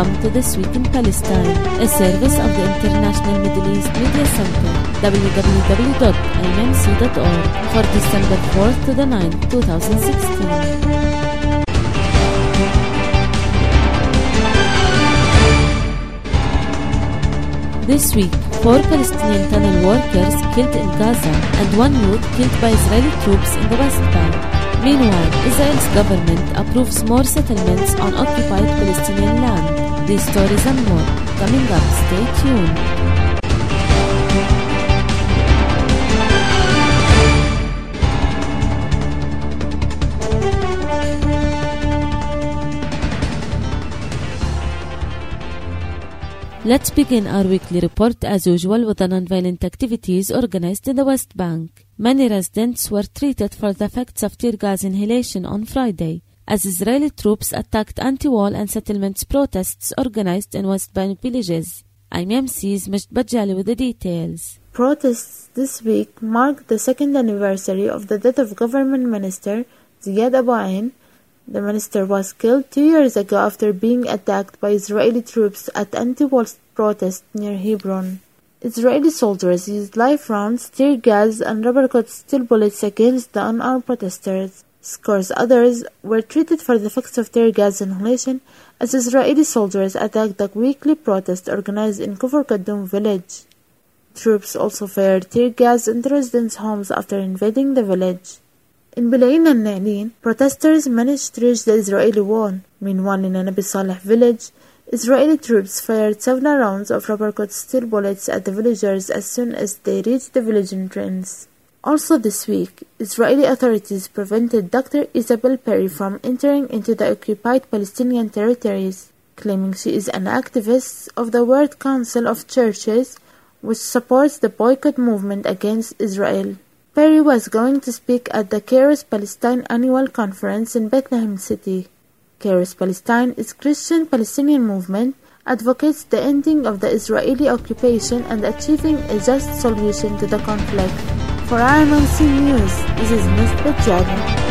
Welcome to This Week in Palestine, a service of the International Middle East Media Center, www.immc.org, for December 4th to the 9th, 2016. This week, 4 Palestinian tunnel workers killed in Gaza and 1 youth killed by Israeli troops in the West Bank. Meanwhile, Israel's government approves more settlements on occupied Palestinian land. These stories and more coming up. Stay tuned. Let's begin our weekly report as usual with the nonviolent activities organized in the West Bank. Many residents were treated for the effects of tear gas inhalation on Friday, as Israeli troops attacked anti-wall and settlements protests organized in West Bank villages. IMMC's Majd Bajali with the details. Protests this week marked the second anniversary of the death of government minister Ziad Abu Ain. The minister was killed 2 years ago after being attacked by Israeli troops at anti-war protest near Hebron. Israeli soldiers used live rounds, tear gas, and rubber-coated steel bullets against the unarmed protesters. Scores others were treated for the effects of tear gas inhalation as Israeli soldiers attacked the weekly protest organized in Kufr Kadum village. Troops also fired tear gas into residents' homes after invading the village. In Bilayin and Na'lin, protesters managed to reach the Israeli wall. Meanwhile, in Nabi Saleh village, Israeli troops fired several rounds of rubber-coated steel bullets at the villagers as soon as they reached the village entrance. Also this week, Israeli authorities prevented Dr. Isabel Perry from entering into the occupied Palestinian territories, claiming she is an activist of the World Council of Churches, which supports the boycott movement against Israel. Perry was going to speak at the Kairos Palestine annual conference in Bethlehem City. Kairos Palestine is Christian Palestinian movement advocates the ending of the Israeli occupation and achieving a just solution to the conflict. For IMMC News, this is Majd Bajali.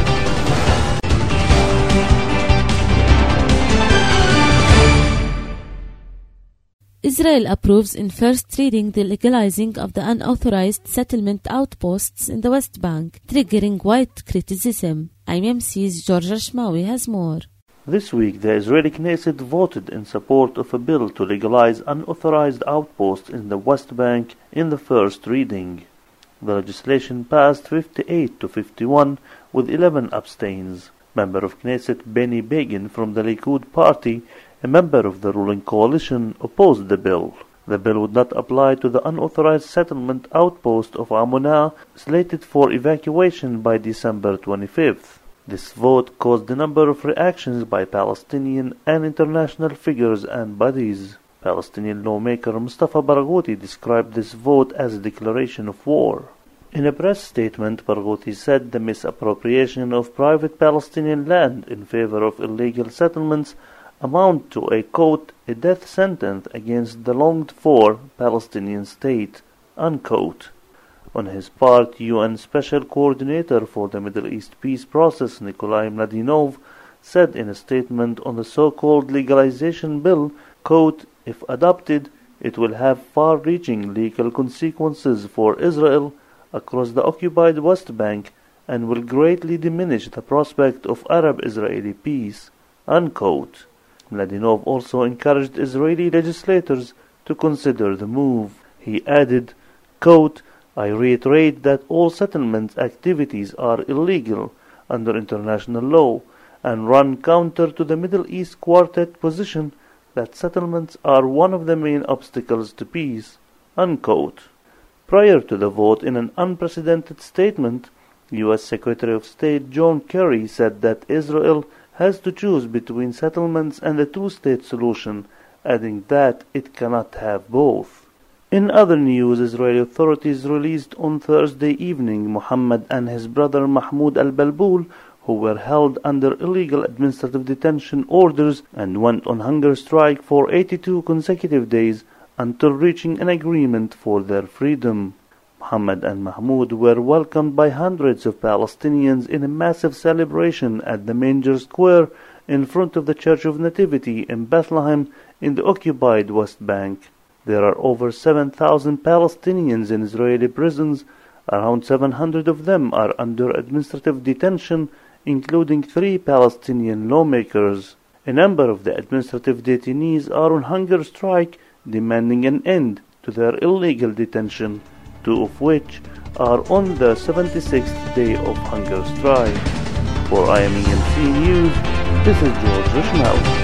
Israel approves in first reading the legalizing of the unauthorized settlement outposts in the West Bank, triggering wide criticism. IMMC's George Ashmawi has more. This week, the Israeli Knesset voted in support of a bill to legalize unauthorized outposts in the West Bank in the first reading. The legislation passed 58 to 51 with 11 abstains. Member of Knesset Benny Begin from the Likud party, a member of the ruling coalition, opposed the bill. The bill would not apply to the unauthorized settlement outpost of Amunah, slated for evacuation by December 25th. This vote caused a number of reactions by Palestinian and international figures and bodies. Palestinian lawmaker Mustafa Barghouti described this vote as a declaration of war. In a press statement, Barghouti said the misappropriation of private Palestinian land in favor of illegal settlements amount to a, quote, a death sentence against the longed-for Palestinian state, unquote. On his part, UN Special Coordinator for the Middle East Peace Process, Nikolai Mladinov, said in a statement on the so-called legalization bill, quote, if adopted, it will have far-reaching legal consequences for Israel across the occupied West Bank and will greatly diminish the prospect of Arab-Israeli peace, unquote. Mladinov also encouraged Israeli legislators to consider the move. He added, quote, I reiterate that all settlement activities are illegal under international law and run counter to the Middle East Quartet position that settlements are one of the main obstacles to peace, unquote. Prior to the vote, in an unprecedented statement, U.S. Secretary of State John Kerry said that Israel has to choose between settlements and a two-state solution, adding that it cannot have both. In other news, Israeli authorities released on Thursday evening Muhammad and his brother Mahmoud al-Balboul, who were held under illegal administrative detention orders and went on hunger strike for 82 consecutive days until reaching an agreement for their freedom. Mohammed and Mahmoud were welcomed by hundreds of Palestinians in a massive celebration at the Manger Square in front of the Church of Nativity in Bethlehem in the occupied West Bank. There are over 7,000 Palestinians in Israeli prisons. Around 700 of them are under administrative detention, including 3 Palestinian lawmakers. A number of the administrative detainees are on hunger strike, demanding an end to their illegal detention, 2 of which are on the 76th day of hunger strike. For IMEMC News, this is George Rishmawi.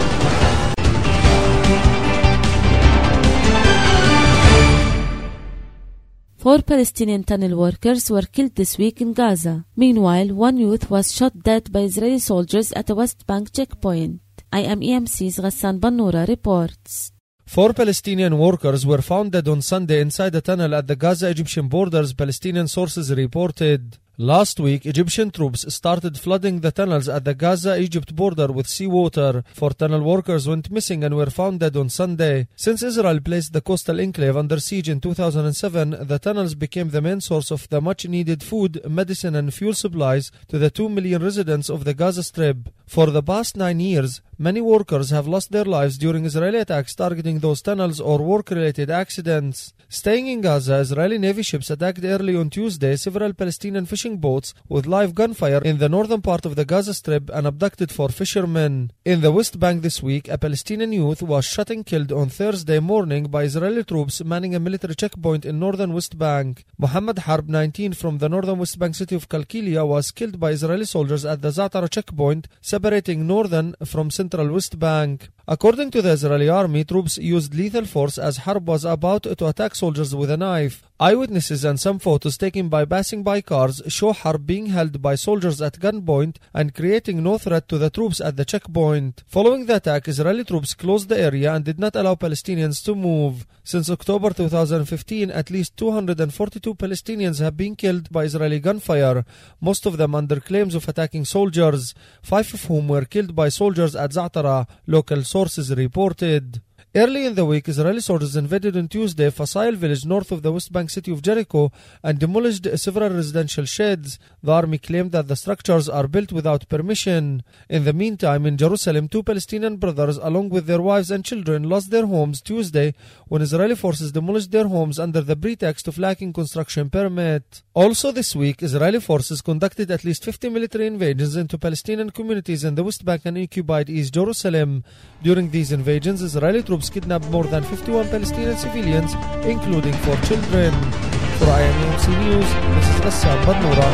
4 Palestinian tunnel workers were killed this week in Gaza. Meanwhile, 1 youth was shot dead by Israeli soldiers at a West Bank checkpoint. IMEMC's Ghassan Bannoura reports. 4 Palestinian workers were found dead on Sunday inside a tunnel at the Gaza-Egyptian borders, Palestinian sources reported. Last week, Egyptian troops started flooding the tunnels at the Gaza-Egypt border with seawater. 4 tunnel workers went missing and were found dead on Sunday. Since Israel placed the coastal enclave under siege in 2007, the tunnels became the main source of the much-needed food, medicine and fuel supplies to the 2 million residents of the Gaza Strip. For the past 9 years, many workers have lost their lives during Israeli attacks targeting those tunnels or work-related accidents. Staying in Gaza, Israeli Navy ships attacked early on Tuesday several Palestinian fishing boats with live gunfire in the northern part of the Gaza Strip and abducted 4 fishermen. In the West Bank this week, a Palestinian youth was shot and killed on Thursday morning by Israeli troops manning a military checkpoint in northern West Bank. Muhammad Harb, 19, from the northern West Bank city of Kalkilia, was killed by Israeli soldiers at the Za'atara checkpoint, separating northern from central West Bank. According to the Israeli army, troops used lethal force as Harb was about to attack soldiers with a knife. Eyewitnesses and some photos taken by passing-by cars show Harb being held by soldiers at gunpoint and creating no threat to the troops at the checkpoint. Following the attack, Israeli troops closed the area and did not allow Palestinians to move. Since October 2015, at least 242 Palestinians have been killed by Israeli gunfire, most of them under claims of attacking soldiers, 5 of whom were killed by soldiers at Za'atara, local sources reported. Early in the week, Israeli soldiers invaded on Tuesday Fasail village north of the West Bank city of Jericho and demolished several residential sheds. The army claimed that the structures are built without permission. In the meantime, in Jerusalem, 2 Palestinian brothers along with their wives and children lost their homes Tuesday when Israeli forces demolished their homes under the pretext of lacking construction permit. Also this week, Israeli forces conducted at least 50 military invasions into Palestinian communities in the West Bank and occupied East Jerusalem. During these invasions, Israeli troops kidnapped more than 51 Palestinian civilians, including 4 children. For IMEMC News, this is Ghassan Bannoura.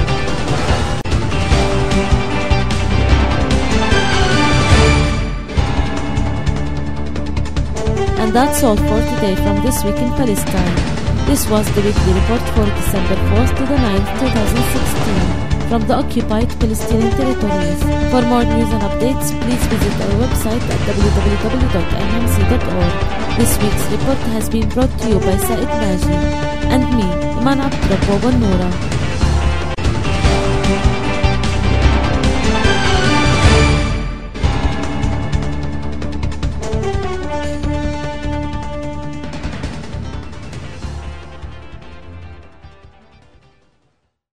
And that's all for today from This Week in Palestine. This was the weekly report for December 4th to the 9th, 2016. From the occupied Palestinian territories. For more news and updates, please visit our website at www.imemc.org. This week's report has been brought to you by Said Naji and me, Iman Abdurrabou Bannoura.